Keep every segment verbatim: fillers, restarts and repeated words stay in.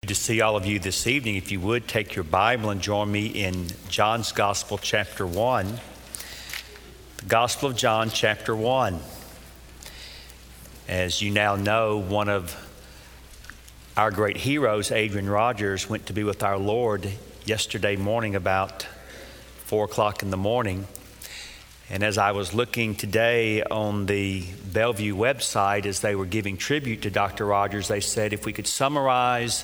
To see all of you this evening, if you would take your Bible and join me in John's Gospel, chapter one. The Gospel of John, chapter one. As you now know, one of our great heroes, Adrian Rogers, went to be with our Lord yesterday morning about four o'clock in the morning. And as I was looking today on the Bellevue website, as they were giving tribute to Doctor Rogers, they said if we could summarize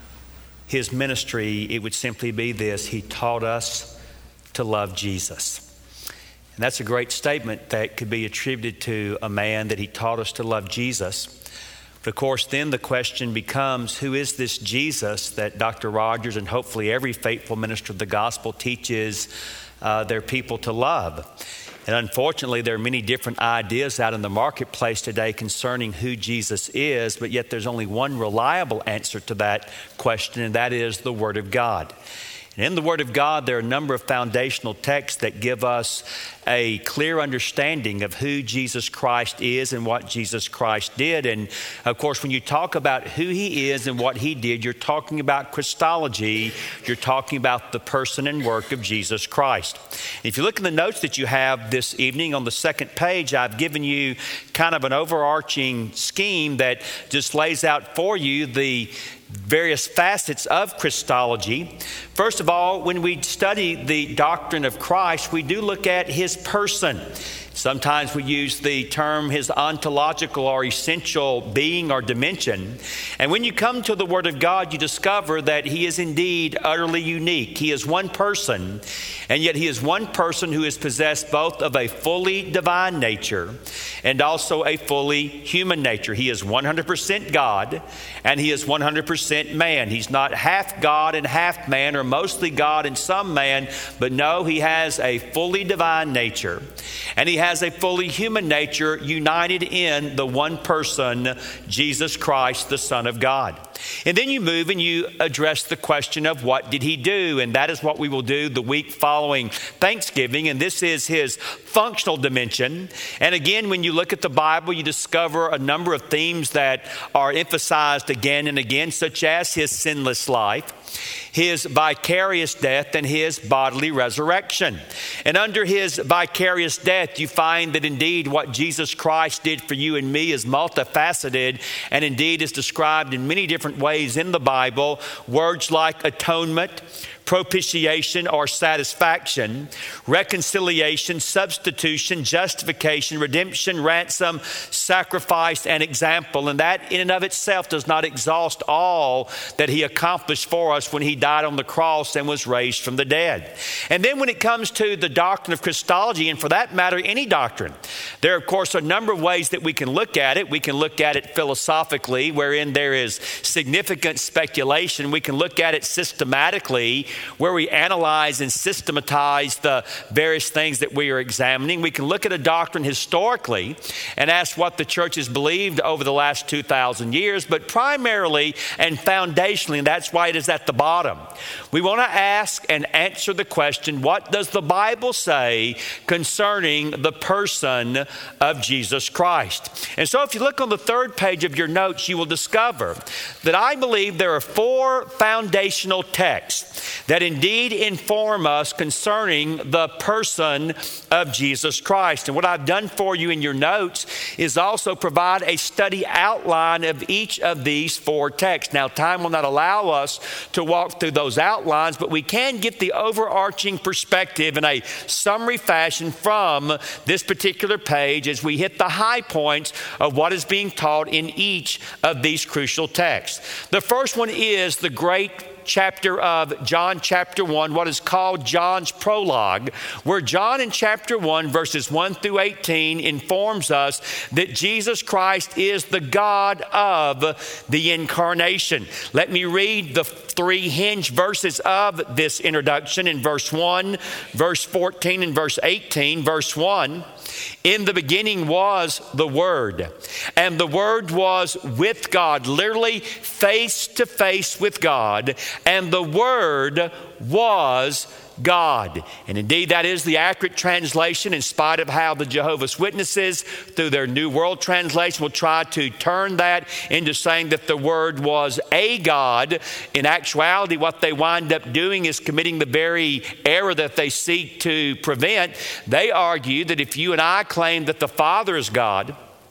his ministry, it would simply be this: he taught us to love Jesus. And that's a great statement that could be attributed to a man, that he taught us to love Jesus. But of course, then the question becomes, who is this Jesus that Doctor Rogers and hopefully every faithful minister of the gospel teaches uh, their people to love? And unfortunately, there are many different ideas out in the marketplace today concerning who Jesus is, but yet there's only one reliable answer to that question, and that is the Word of God. And in the Word of God, there are a number of foundational texts that give us a clear understanding of who Jesus Christ is and what Jesus Christ did. And of course, when you talk about who he is and what he did, you're talking about Christology. You're talking about the person and work of Jesus Christ. If you look in the notes that you have this evening on the second page, I've given you kind of an overarching scheme that just lays out for you the various facets of Christology. First of all, when we study the doctrine of Christ, we do look at his person. Sometimes we use the term his ontological or essential being or dimension. And when you come to the Word of God, you discover that he is indeed utterly unique. He is one person, and yet he is one person who is possessed both of a fully divine nature and also a fully human nature. He is one hundred percent God, and he is one hundred percent man. He's not half God and half man, or mostly God and some man, but no, he has a fully divine nature, and he has has a fully human nature united in the one person, Jesus Christ, the Son of God. And then you move and you address the question of what did he do? And that is what we will do the week following Thanksgiving. And this is his functional dimension. And again, when you look at the Bible, you discover a number of themes that are emphasized again and again, such as his sinless life, his vicarious death, and his bodily resurrection. And under his vicarious death, you find that indeed what Jesus Christ did for you and me is multifaceted, and indeed is described in many different ways in the Bible. Words like atonement, propitiation or satisfaction, reconciliation, substitution, justification, redemption, ransom, sacrifice, and example. And that in and of itself does not exhaust all that he accomplished for us when he died on the cross and was raised from the dead. And then when it comes to the doctrine of Christology, and for that matter, any doctrine, there are, of course, a number of ways that we can look at it. We can look at it philosophically, wherein there is significant speculation. We can look at it systematically, where we analyze and systematize the various things that we are examining. We can look at a doctrine historically and ask what the church has believed over the last two thousand years, but primarily and foundationally, and that's why it is at the bottom, we want to ask and answer the question, what does the Bible say concerning the person of Jesus Christ? And so if you look on the third page of your notes, you will discover that I believe there are four foundational texts that indeed inform us concerning the person of Jesus Christ. And what I've done for you in your notes is also provide a study outline of each of these four texts. Now, time will not allow us to walk through those outlines, but we can get the overarching perspective in a summary fashion from this particular page as we hit the high points of what is being taught in each of these crucial texts. The first one is the great chapter of John chapter one, what is called John's prologue, where John in chapter one, verses one through eighteen, informs us that Jesus Christ is the God of the incarnation. Let me read the three hinge verses of this introduction in verse one, verse fourteen, and verse eighteen. Verse one, in the beginning was the Word, and the Word was with God, literally face to face with God, and the Word was God. And indeed, that is the accurate translation, in spite of how the Jehovah's Witnesses, through their New World Translation, will try to turn that into saying that the word was a God. In actuality, what they wind up doing is committing the very error that they seek to prevent. They argue that if you and I claim that the Father is God,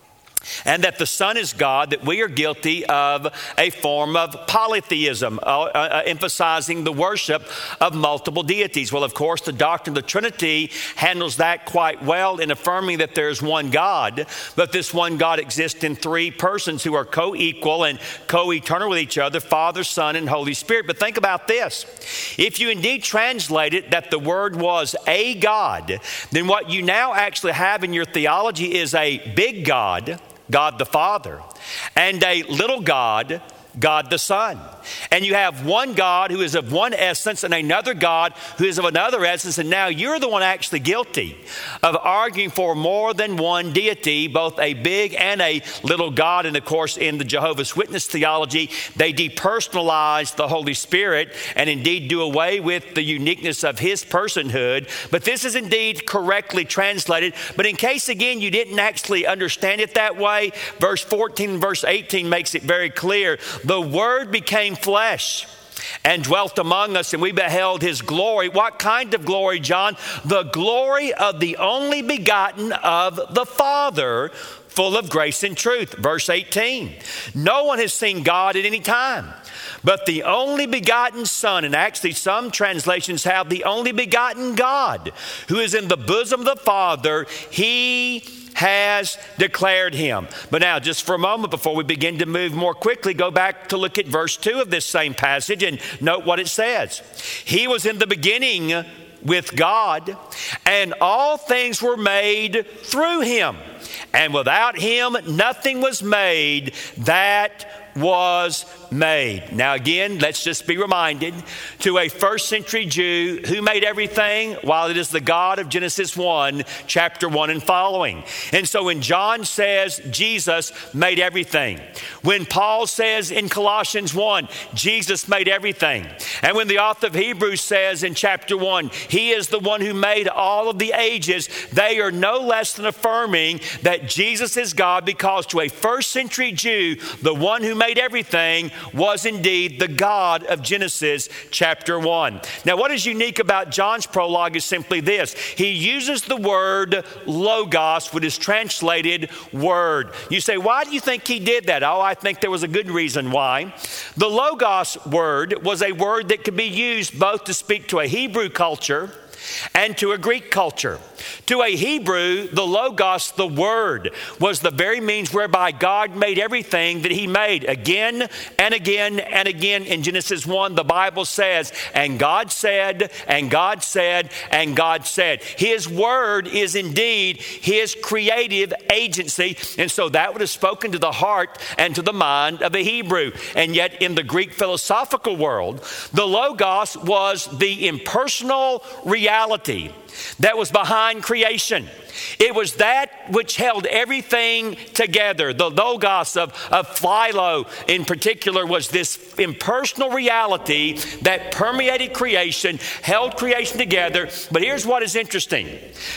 and that the Son is God, that we are guilty of a form of polytheism, uh, uh, emphasizing the worship of multiple deities. Well, of course, the doctrine of the Trinity handles that quite well in affirming that there's one God, but this one God exists in three persons who are co-equal and co-eternal with each other, Father, Son, and Holy Spirit. But think about this. If you indeed translate it that the word was a God, then what you now actually have in your theology is a big God, God the Father, and a little God, God the Son. And you have one God who is of one essence and another God who is of another essence. And now you're the one actually guilty of arguing for more than one deity, both a big and a little God. And of course, in the Jehovah's Witness theology, they depersonalize the Holy Spirit and indeed do away with the uniqueness of his personhood. But this is indeed correctly translated. But in case, again, you didn't actually understand it that way, verse fourteen and verse eighteen makes it very clear. The Word became flesh and dwelt among us, and we beheld his glory. What kind of glory, John? The glory of the only begotten of the Father, full of grace and truth. Verse eighteen, no one has seen God at any time, but the only begotten Son, and actually some translations have the only begotten God, who is in the bosom of the Father, he has declared him. But now, just for a moment before we begin to move more quickly, go back to look at verse two of this same passage and note what it says. He was in the beginning with God, and all things were made through him. And without him, nothing was made that was made. Now again, let's just be reminded, to a first century Jew, who made everything? While it is the God of Genesis one, chapter one and following. And so when John says Jesus made everything, when Paul says in Colossians one, Jesus made everything, and when the author of Hebrews says in chapter one, he is the one who made all of the ages, they are no less than affirming that Jesus is God, because to a first century Jew, the one who made everything was indeed the God of Genesis chapter one. Now, what is unique about John's prologue is simply this. He uses the word logos, which is translated word. You say, why do you think he did that? Oh, I think there was a good reason why. The logos word was a word that could be used both to speak to a Hebrew culture and to a Greek culture. To a Hebrew, the logos, the word, was the very means whereby God made everything that he made. Again and again and again in Genesis one, the Bible says, and God said, and God said, and God said. His word is indeed his creative agency. And so that would have spoken to the heart and to the mind of a Hebrew. And yet in the Greek philosophical world, the logos was the impersonal reality that was behind creation. It was that which held everything together. The logos of, of Philo in particular was this impersonal reality that permeated creation, held creation together. But here's what is interesting.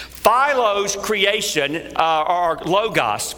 Philo's creation, uh, or logos,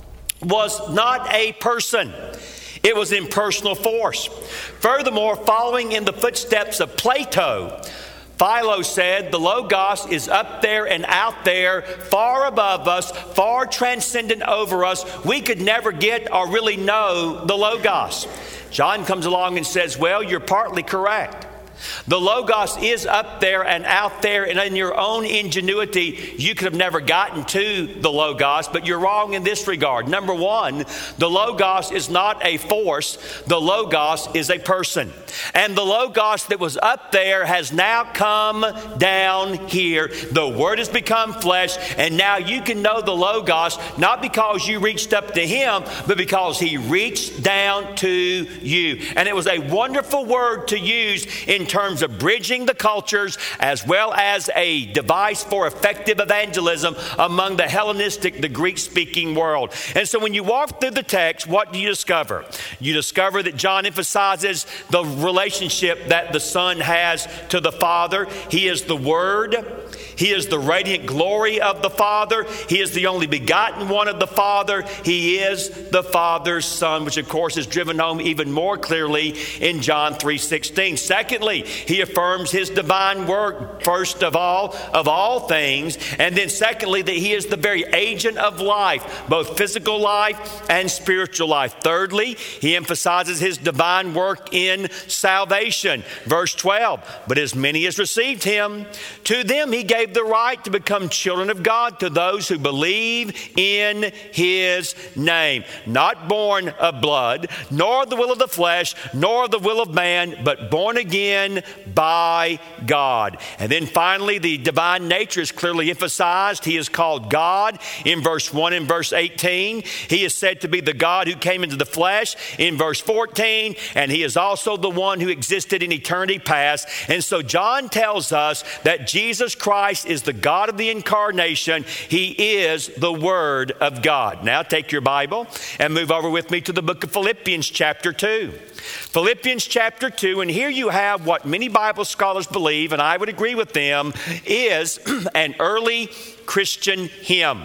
was not a person. It was impersonal force. Furthermore, following in the footsteps of Plato, Philo said the logos is up there and out there, far above us, far transcendent over us. We could never get or really know the logos. John comes along and says, well, you're partly correct. The logos is up there and out there, and in your own ingenuity, you could have never gotten to the logos, but you're wrong in this regard. Number one, the logos is not a force. The logos is a person. And the logos that was up there has now come down here. The word has become flesh, and now you can know the logos, not because you reached up to him, but because he reached down to you. And it was a wonderful word to use in in terms of bridging the cultures as well as a device for effective evangelism among the Hellenistic, the Greek-speaking world. And so when you walk through the text, what do you discover? You discover that John emphasizes the relationship that the Son has to the Father. He is the Word. He is the radiant glory of the Father. He is the only begotten one of the Father. He is the Father's Son, which of course is driven home even more clearly in John three sixteen. Secondly, he affirms his divine work, first of all, of all things. And then secondly, that he is the very agent of life, both physical life and spiritual life. Thirdly, he emphasizes his divine work in salvation. Verse twelve, but as many as received him, to them he gave the right to become children of God, to those who believe in his name. Not born of blood, nor of the will of the flesh, nor of the will of man, but born again by God. And then finally, the divine nature is clearly emphasized. He is called God in verse one and verse eighteen. He is said to be the God who came into the flesh in verse fourteen. And he is also the one who existed in eternity past. And so John tells us that Jesus Christ is the God of the incarnation. He is the Word of God. Now take your Bible and move over with me to the book of Philippians chapter two. Philippians chapter two, and here you have what many Bible scholars believe, and I would agree with them, is an early Christian hymn.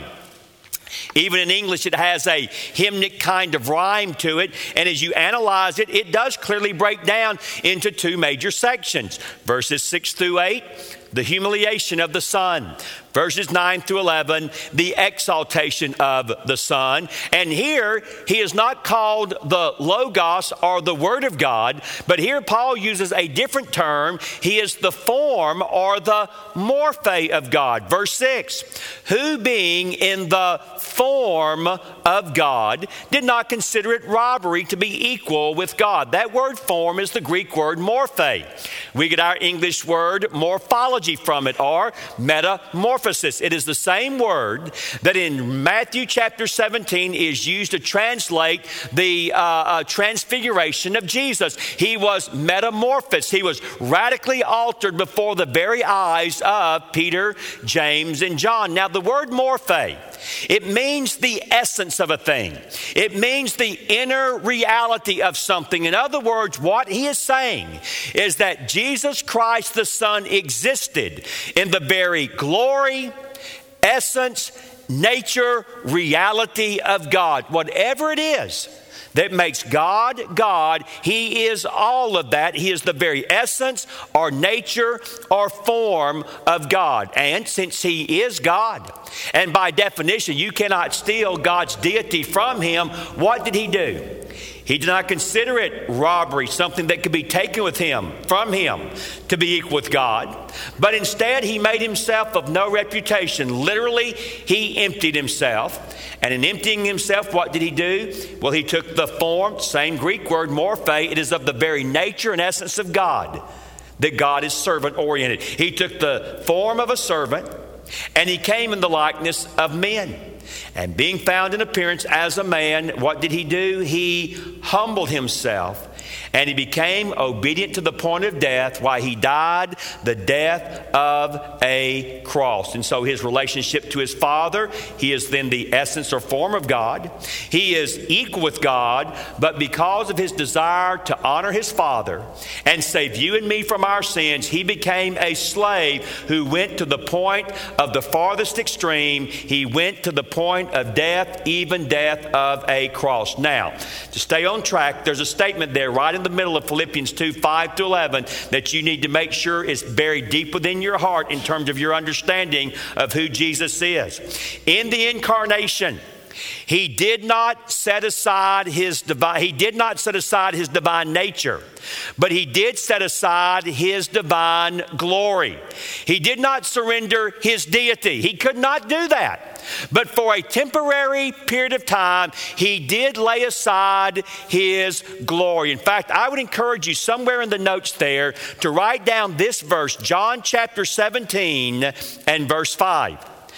Even in English, it has a hymnic kind of rhyme to it. And as you analyze it, it does clearly break down into two major sections. Verses six through eight, the humiliation of the Son. Verses nine through eleven, the exaltation of the Son. And here, he is not called the Logos or the Word of God, but here Paul uses a different term. He is the form or the morphe of God. Verse six, who being in the form of God did not consider it robbery to be equal with God. That word form is the Greek word morphe. We get our English word morphology from it, or metamorphosis. It is the same word that in Matthew chapter seventeen is used to translate the uh, uh, transfiguration of Jesus. He was metamorphosed. He was radically altered before the very eyes of Peter, James, and John. Now the word morphe, it means the essence of a thing. It means the inner reality of something. In other words, what he is saying is that Jesus Christ the Son existed in the very glory, essence, nature, reality of God. Whatever it is that makes God God, he is all of that. He is the very essence or nature or form of God. And since he is God, and by definition you cannot steal God's deity from him, what did he do? He did not consider it robbery, something that could be taken with him, from him, to be equal with God. But instead, he made himself of no reputation. Literally, he emptied himself. And in emptying himself, what did he do? Well, he took the form, same Greek word, morphe. It is of the very nature and essence of God, that God is servant-oriented. He took the form of a servant, and he came in the likeness of men. And being found in appearance as a man, what did he do? He humbled himself, and he became obedient to the point of death, why he died the death of a cross. And so his relationship to his Father, he is then the essence or form of God. He is equal with God, but because of his desire to honor his Father and save you and me from our sins, he became a slave who went to the point of the farthest extreme. He went to the point of death, even death of a cross. Now, to stay on track, there's a statement there right in the middle of Philippians two, five to eleven that you need to make sure is buried deep within your heart in terms of your understanding of who Jesus is. In the incarnation, he did not set aside his divine, he did not set aside his divine nature, but he did set aside his divine glory. He did not surrender his deity. He could not do that. But for a temporary period of time, he did lay aside his glory. In fact, I would encourage you somewhere in the notes there to write down this verse, John chapter seventeen and verse five.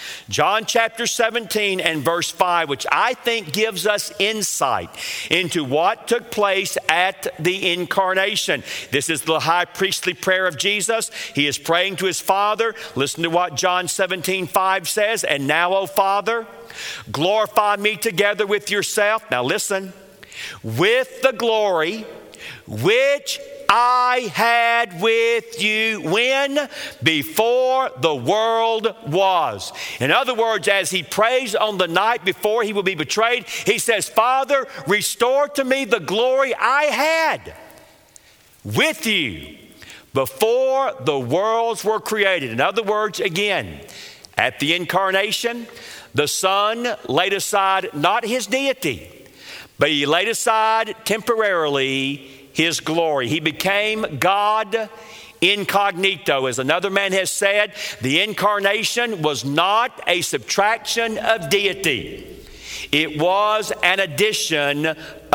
John chapter seventeen and verse five, which I think gives us insight into what took place at the incarnation. This is the high priestly prayer of Jesus. He is praying to his Father. Listen to what John seventeen five says. And now, O Father, glorify me together with yourself. Now listen. With the glory which I had with you when? Before the world was. In other words, as he prays on the night before he will be betrayed, he says, Father, restore to me the glory I had with you before the worlds were created. In other words, again, at the incarnation, the Son laid aside not his deity, but he laid aside temporarily his glory. He became God incognito. As another man has said, the incarnation was not a subtraction of deity. It was an addition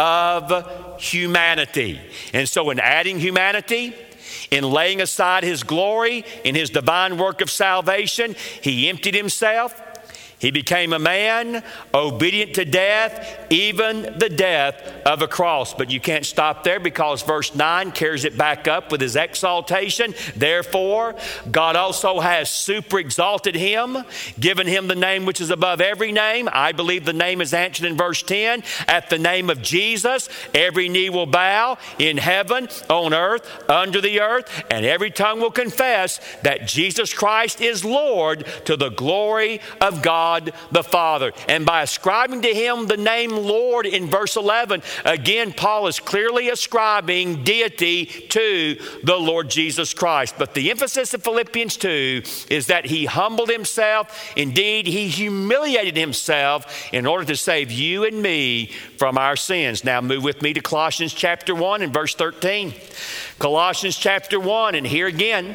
of humanity. And so in adding humanity, in laying aside his glory, in his divine work of salvation, he emptied himself. He became a man, obedient to death, even the death of a cross. But you can't stop there, because verse nine carries it back up with his exaltation. Therefore, God also has super exalted him, given him the name which is above every name. I believe the name is answered in verse ten. At the name of Jesus, every knee will bow in heaven, on earth, under the earth, and every tongue will confess that Jesus Christ is Lord, to the glory of God the Father. And by ascribing to him the name Lord in verse eleven, again, Paul is clearly ascribing deity to the Lord Jesus Christ. But the emphasis of Philippians two is that he humbled himself. Indeed, he humiliated himself in order to save you and me from our sins. Now move with me to Colossians chapter one and verse thirteen. Colossians chapter one, and here again,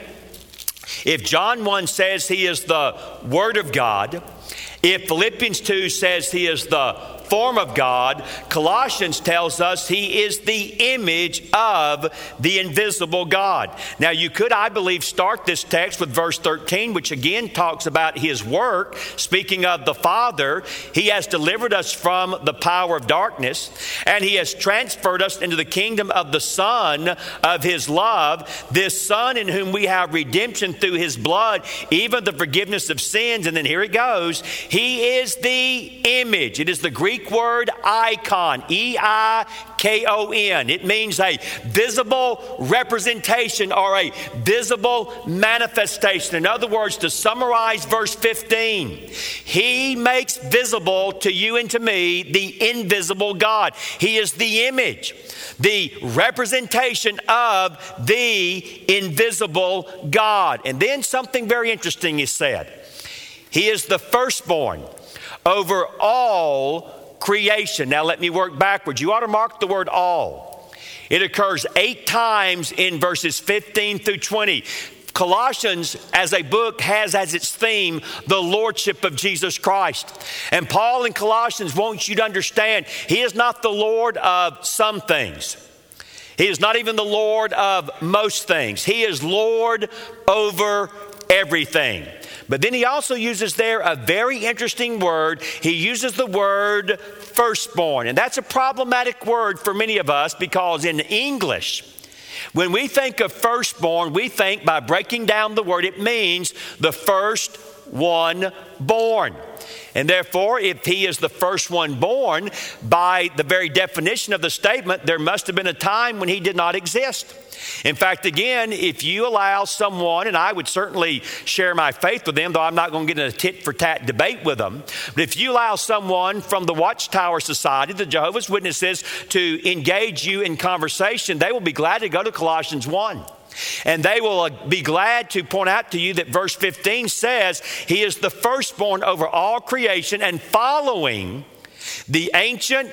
if John one says he is the Word of God, if Philippians two says he is the form of God, Colossians tells us he is the image of the invisible God. Now you could, I believe, start this text with verse thirteen, which again talks about his work. Speaking of the Father, he has delivered us from the power of darkness, and he has transferred us into the kingdom of the Son of his love, this Son in whom we have redemption through his blood, even the forgiveness of sins. And then here it goes. He is the image. It is the Greek word icon, E I K O N. It means a visible representation or a visible manifestation. In other words, to summarize verse fifteen, he makes visible to you and to me the invisible God. He is the image, the representation of the invisible God. And then something very interesting is said. He is the firstborn over all creation. Now let me work backwards. You ought to mark the word all. It occurs eight times in verses fifteen through twenty. Colossians as a book has as its theme the Lordship of Jesus Christ. And Paul in Colossians wants you to understand he is not the Lord of some things. He is not even the Lord of most things. He is Lord over everything. But then he also uses there a very interesting word. He uses the word firstborn. And that's a problematic word for many of us, because in English, when we think of firstborn, we think, by breaking down the word, it means the first one born. And therefore, if he is the first one born, by the very definition of the statement, there must have been a time when he did not exist. In fact, again, if you allow someone, and I would certainly share my faith with them, though I'm not going to get in a tit-for-tat debate with them, but if you allow someone from the Watchtower Society, the Jehovah's Witnesses, to engage you in conversation, they will be glad to go to Colossians one. And they will be glad to point out to you that verse fifteen says he is the firstborn over all creation, and following the ancient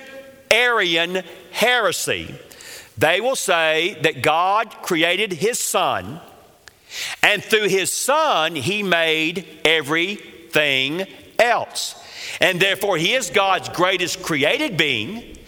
Arian heresy, they will say that God created his Son, and through his Son he made everything else. And therefore he is God's greatest created being,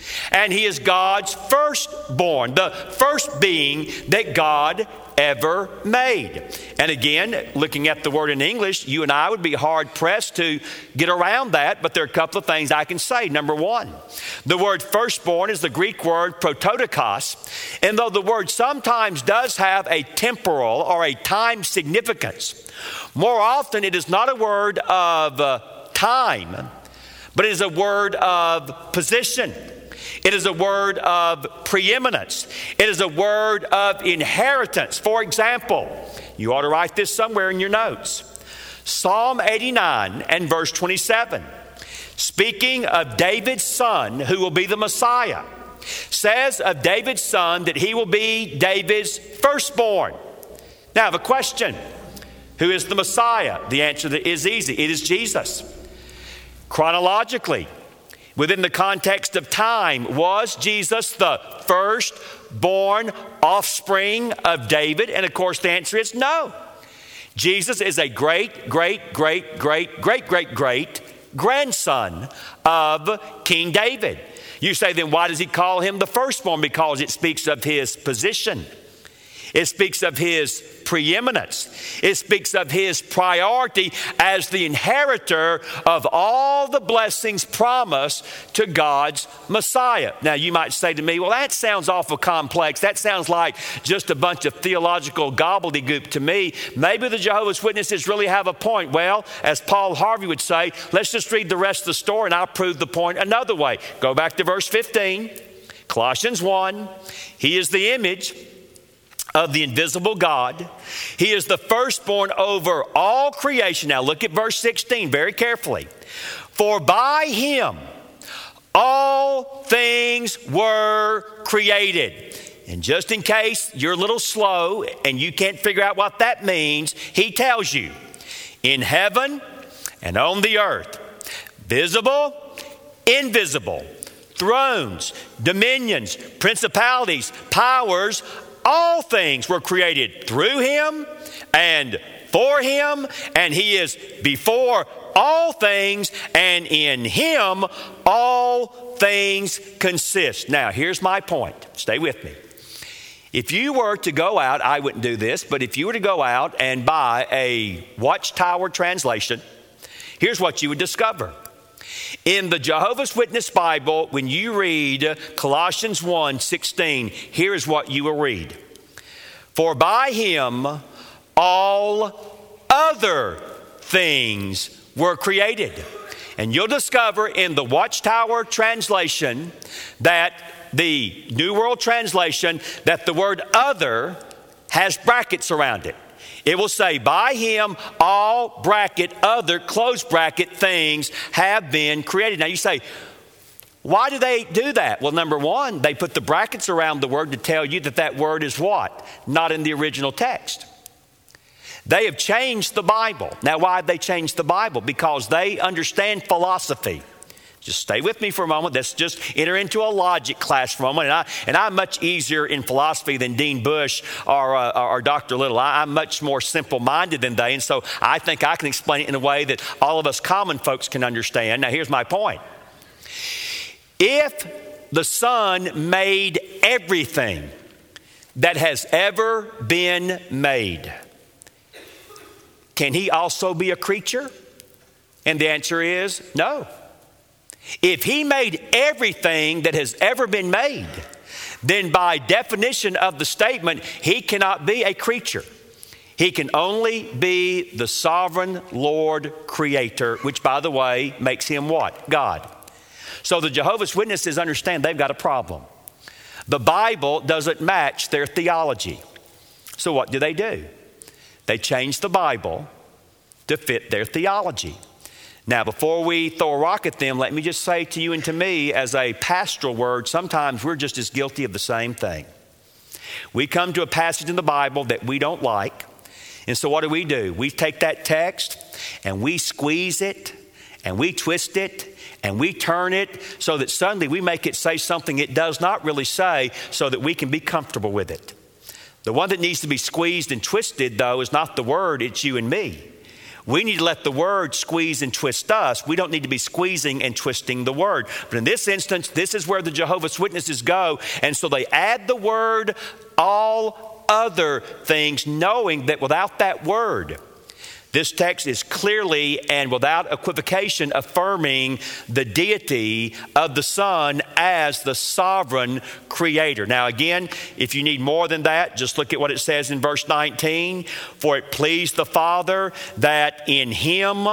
And he is God's firstborn, the first being that God ever made. And again, looking at the word in English, you and I would be hard pressed to get around that, but there are a couple of things I can say. Number one, the word firstborn is the Greek word prototokos, and though the word sometimes does have a temporal or a time significance, more often it is not a word of uh, time, but it is a word of position. It is a word of preeminence. It is a word of inheritance. For example, you ought to write this somewhere in your notes. Psalm eighty-nine and verse twenty-seven, speaking of David's son who will be the Messiah, says of David's son that he will be David's firstborn. Now I have a question. Who is the Messiah? The answer is easy. It is Jesus. Chronologically, within the context of time, was Jesus the firstborn offspring of David? And of course the answer is no. Jesus is a great, great, great, great, great, great, great grandson of King David. You say, then why does he call him the firstborn? Because it speaks of his position. It speaks of his preeminence. It speaks of his priority as the inheritor of all the blessings promised to God's Messiah. Now, you might say to me, well, that sounds awful complex. That sounds like just a bunch of theological gobbledygook to me. Maybe the Jehovah's Witnesses really have a point. Well, as Paul Harvey would say, let's just read the rest of the story and I'll prove the point another way. Go back to verse fifteen, Colossians one. He is the image of the invisible God. He is the firstborn over all creation. Now look at verse sixteen very carefully. For by him all things were created. And just in case you're a little slow and you can't figure out what that means, he tells you, in heaven and on the earth, visible, invisible, thrones, dominions, principalities, powers, all things were created through him and for him, and he is before all things, and in him all things consist. Now, here's my point. Stay with me. If you were to go out, I wouldn't do this, but if you were to go out and buy a Watchtower translation, here's what you would discover. In the Jehovah's Witness Bible, when you read Colossians one sixteen, here is what you will read. For by him all other things were created. And you'll discover in the Watchtower translation, that the New World Translation, that the word other has brackets around it. It will say, by him, all bracket, other, close bracket things have been created. Now you say, why do they do that? Well, number one, they put the brackets around the word to tell you that that word is what? Not in the original text. They have changed the Bible. Now, why have they changed the Bible? Because they understand philosophy. Just stay with me for a moment. Let's just enter into a logic class for a moment. And, I, and I'm much easier in philosophy than Dean Bush or, uh, or Doctor Little. I, I'm much more simple-minded than they. And so I think I can explain it in a way that all of us common folks can understand. Now, here's my point. If the Son made everything that has ever been made, can he also be a creature? And the answer is no. If he made everything that has ever been made, then by definition of the statement, he cannot be a creature. He can only be the sovereign Lord creator, which, by the way, makes him what? God. So the Jehovah's Witnesses understand they've got a problem. The Bible doesn't match their theology. So what do they do? They change the Bible to fit their theology. Now, before we throw a rock at them, let me just say to you and to me as a pastoral word, sometimes we're just as guilty of the same thing. We come to a passage in the Bible that we don't like, and so what do we do? We take that text and we squeeze it and we twist it and we turn it so that suddenly we make it say something it does not really say so that we can be comfortable with it. The one that needs to be squeezed and twisted, though, is not the word, it's you and me. We need to let the word squeeze and twist us. We don't need to be squeezing and twisting the word. But in this instance, this is where the Jehovah's Witnesses go. And so they add the word, all other things, knowing that without that word, this text is clearly and without equivocation affirming the deity of the Son as the sovereign creator. Now again, if you need more than that, just look at what it says in verse nineteen. For it pleased the Father that in him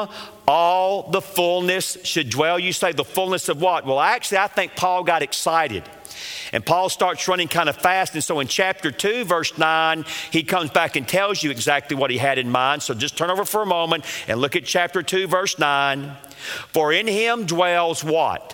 all the fullness should dwell. You say the fullness of what? Well, actually, I think Paul got excited. And Paul starts running kind of fast. And so in chapter two, verse nine, he comes back and tells you exactly what he had in mind. So just turn over for a moment and look at chapter two, verse nine. For in him dwells what?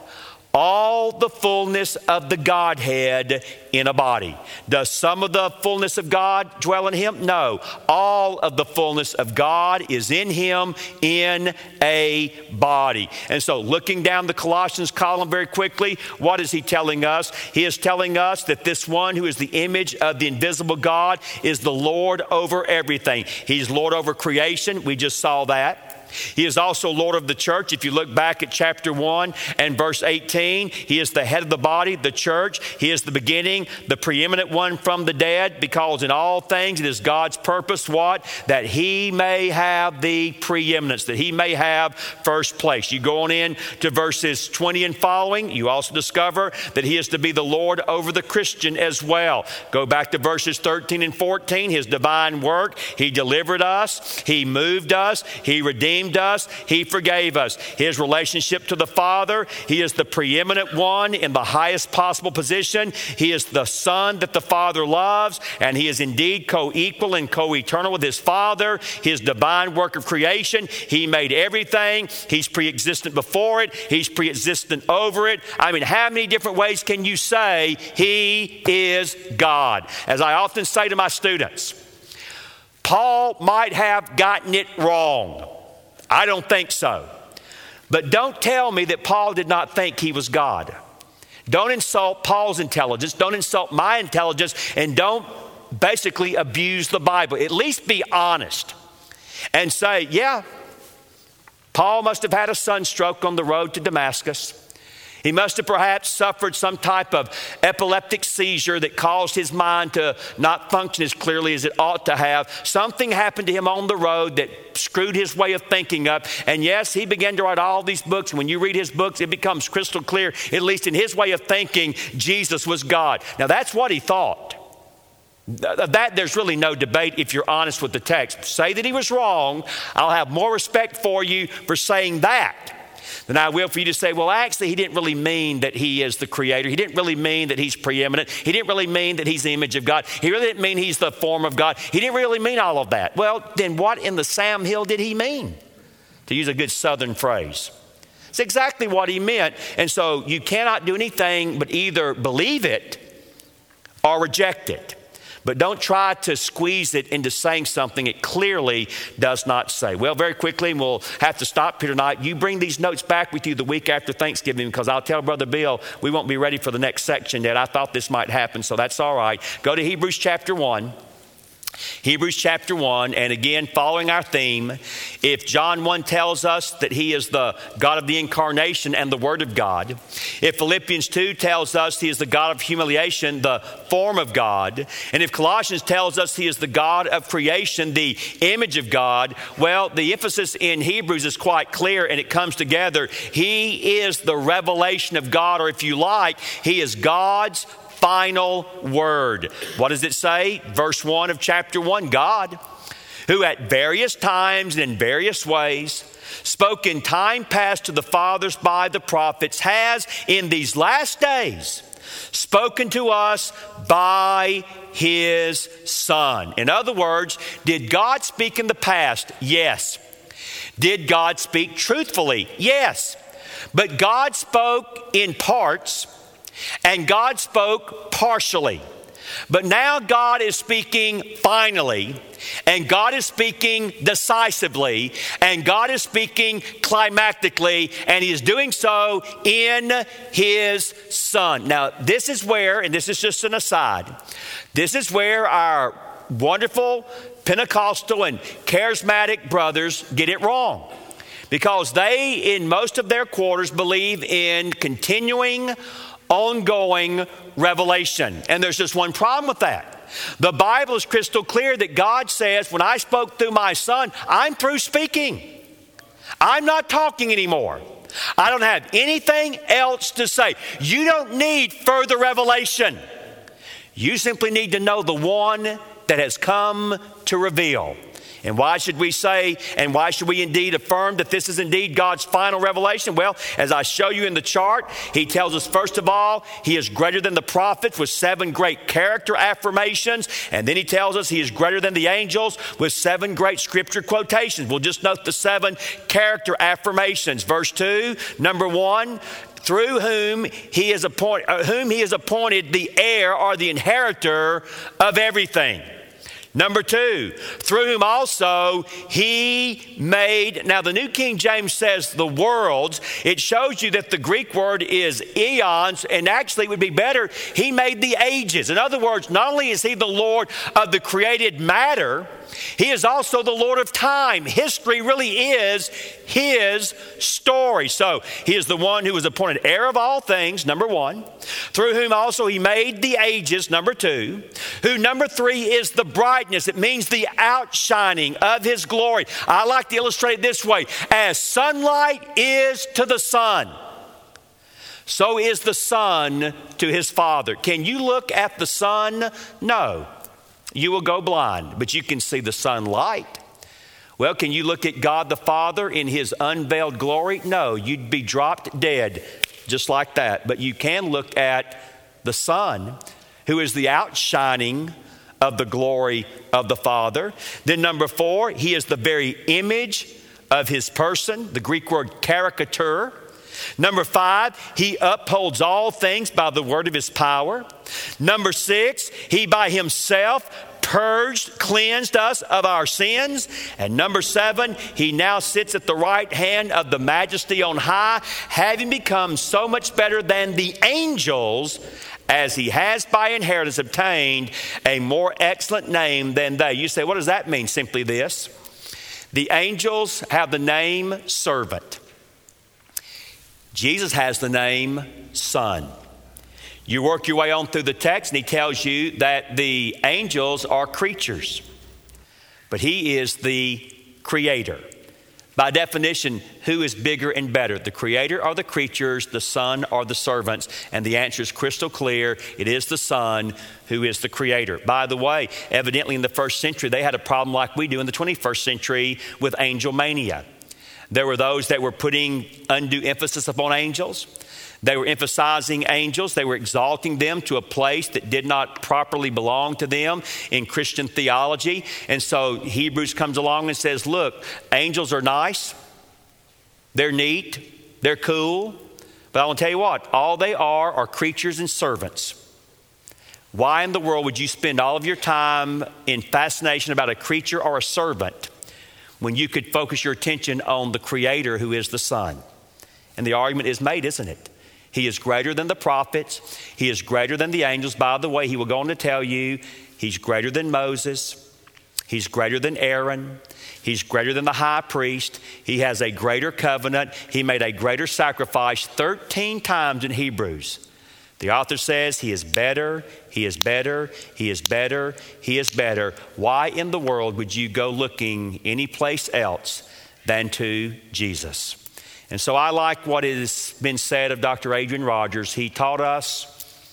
All the fullness of the Godhead in a body. Does some of the fullness of God dwell in him? No. All of the fullness of God is in him in a body. And so looking down the Colossians column very quickly, what is he telling us? He is telling us that this one who is the image of the invisible God is the Lord over everything. He's Lord over creation. We just saw that. He is also Lord of the church. If you look back at chapter one and verse eighteen, he is the head of the body, the church. He is the beginning, the preeminent one from the dead, because in all things it is God's purpose, what? That he may have the preeminence, that he may have first place. You go on in to verses twenty and following, you also discover that he is to be the Lord over the Christian as well. Go back to verses thirteen and fourteen, his divine work. He delivered us, he moved us, he redeemed us, he forgave us. His relationship to the Father, he is the preeminent one in the highest possible position. He is the Son that the Father loves, and he is indeed co-equal and co-eternal with his Father. His divine work of creation, he made everything. He's pre-existent before it. He's pre-existent over it. I mean, how many different ways can you say he is God? As I often say to my students, Paul might have gotten it wrong. I don't think so. But don't tell me that Paul did not think he was God. Don't insult Paul's intelligence. Don't insult my intelligence. And don't basically abuse the Bible. At least be honest and say, yeah, Paul must have had a sunstroke on the road to Damascus. He must have perhaps suffered some type of epileptic seizure that caused his mind to not function as clearly as it ought to have. Something happened to him on the road that screwed his way of thinking up. And yes, he began to write all these books. When you read his books, it becomes crystal clear, at least in his way of thinking, Jesus was God. Now that's what he thought. That there's really no debate if you're honest with the text. Say that he was wrong. I'll have more respect for you for saying that than I will for you to say, well, actually, he didn't really mean that he is the creator. He didn't really mean that he's preeminent. He didn't really mean that he's the image of God. He really didn't mean he's the form of God. He didn't really mean all of that. Well, then what in the Sam Hill did he mean? To use a good Southern phrase. It's exactly what he meant. And so you cannot do anything but either believe it or reject it. But don't try to squeeze it into saying something it clearly does not say. Well, very quickly, and we'll have to stop here tonight. You bring these notes back with you the week after Thanksgiving, because I'll tell Brother Bill we won't be ready for the next section yet. I thought this might happen, so that's all right. Go to Hebrews chapter one. Hebrews chapter one, and again, following our theme, if John one tells us that he is the God of the incarnation and the Word of God, if Philippians two tells us he is the God of humiliation, the form of God, and if Colossians tells us he is the God of creation, the image of God, well, the emphasis in Hebrews is quite clear, and it comes together. He is the revelation of God, or if you like, he is God's final word. What does it say? Verse one of chapter one, God, who at various times and in various ways spoke in time past to the fathers by the prophets, has in these last days spoken to us by his Son. In other words, did God speak in the past? Yes. Did God speak truthfully? Yes. But God spoke in parts, and God spoke partially. But now God is speaking finally, and God is speaking decisively, and God is speaking climactically, and he is doing so in his Son. Now, this is where, and this is just an aside, this is where our wonderful Pentecostal and charismatic brothers get it wrong, because they, in most of their quarters, believe in continuing, ongoing revelation. And there's just one problem with that. The Bible is crystal clear that God says, when I spoke through my Son, I'm through speaking. I'm not talking anymore. I don't have anything else to say. You don't need further revelation. You simply need to know the one that has come to reveal. And why should we say, and why should we indeed affirm that this is indeed God's final revelation? Well, as I show you in the chart, he tells us, first of all, he is greater than the prophets with seven great character affirmations. And then he tells us he is greater than the angels with seven great scripture quotations. We'll just note the seven character affirmations. Verse two, number one, through whom he is appointed, uh, whom he has appointed the heir or the inheritor of everything. Number two, through whom also he made, now the New King James says the worlds. It shows you that the Greek word is eons, and actually it would be better, he made the ages. In other words, not only is he the Lord of the created matter, he is also the Lord of time. History really is his story. So he is the one who was appointed heir of all things, number one, through whom also he made the ages, number two, who, number three, is the brightness. It means the outshining of his glory. I like to illustrate it this way. As sunlight is to the sun, so is the Son to his Father. Can you look at the sun? No. You will go blind, but you can see the sunlight. Well, can you look at God the Father in his unveiled glory? No, you'd be dropped dead just like that. But you can look at the Son, who is the outshining of the glory of the Father. Then number four, he is the very image of his person, the Greek word caricature. Number five, he upholds all things by the word of his power. Number six, he by himself purged, cleansed us of our sins. And number seven, he now sits at the right hand of the Majesty on high, having become so much better than the angels, as he has by inheritance obtained a more excellent name than they. You say, what does that mean? Simply this: the angels have the name servant. Jesus has the name Son. You work your way on through the text and he tells you that the angels are creatures, but he is the creator. By definition, who is bigger and better, the creator or the creatures, the Son or the servants? And the answer is crystal clear. It is the Son who is the creator. By the way, evidently in the first century, they had a problem like we do in the twenty-first century with angel mania. There were those that were putting undue emphasis upon angels. They were emphasizing angels. They were exalting them to a place that did not properly belong to them in Christian theology. And so Hebrews comes along and says, look, angels are nice. They're neat. They're cool. But I want to tell you what, all they are are creatures and servants. Why in the world would you spend all of your time in fascination about a creature or a servant when you could focus your attention on the Creator who is the Son? And the argument is made, isn't it? He is greater than the prophets. He is greater than the angels. By the way, he will go on to tell you he's greater than Moses. He's greater than Aaron. He's greater than the high priest. He has a greater covenant. He made a greater sacrifice thirteen times in Hebrews. The author says he is better, he is better, he is better, he is better. Why in the world would you go looking any place else than to Jesus? And so I like what has been said of Doctor Adrian Rogers. He taught us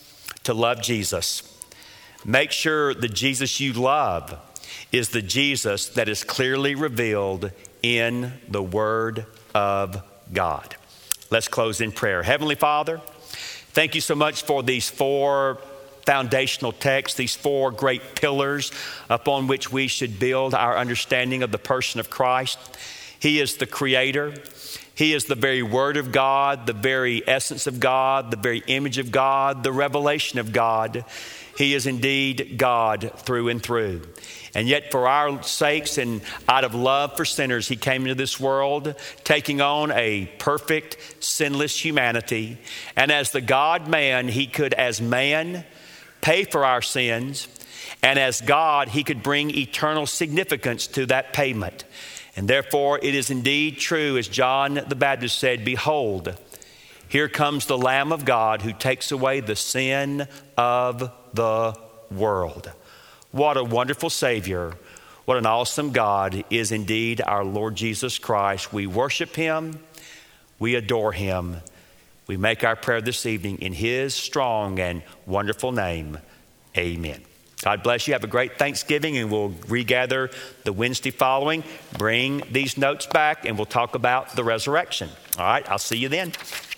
to love Jesus. Make sure the Jesus you love is the Jesus that is clearly revealed in the Word of God. Let's close in prayer. Heavenly Father, thank you so much for these four foundational texts, these four great pillars upon which we should build our understanding of the person of Christ. He is the Creator. He is the very Word of God, the very essence of God, the very image of God, the revelation of God. He is indeed God through and through. And yet for our sakes and out of love for sinners, he came into this world taking on a perfect, sinless humanity. And as the God-man, he could as man pay for our sins. And as God, he could bring eternal significance to that payment. And therefore, it is indeed true, as John the Baptist said, behold, here comes the Lamb of God who takes away the sin of the world. What a wonderful Savior. What an awesome God is indeed our Lord Jesus Christ. We worship him. We adore him. We make our prayer this evening in his strong and wonderful name. Amen. God bless you. Have a great Thanksgiving, and we'll regather the Wednesday following. Bring these notes back, and we'll talk about the resurrection. All right, I'll see you then.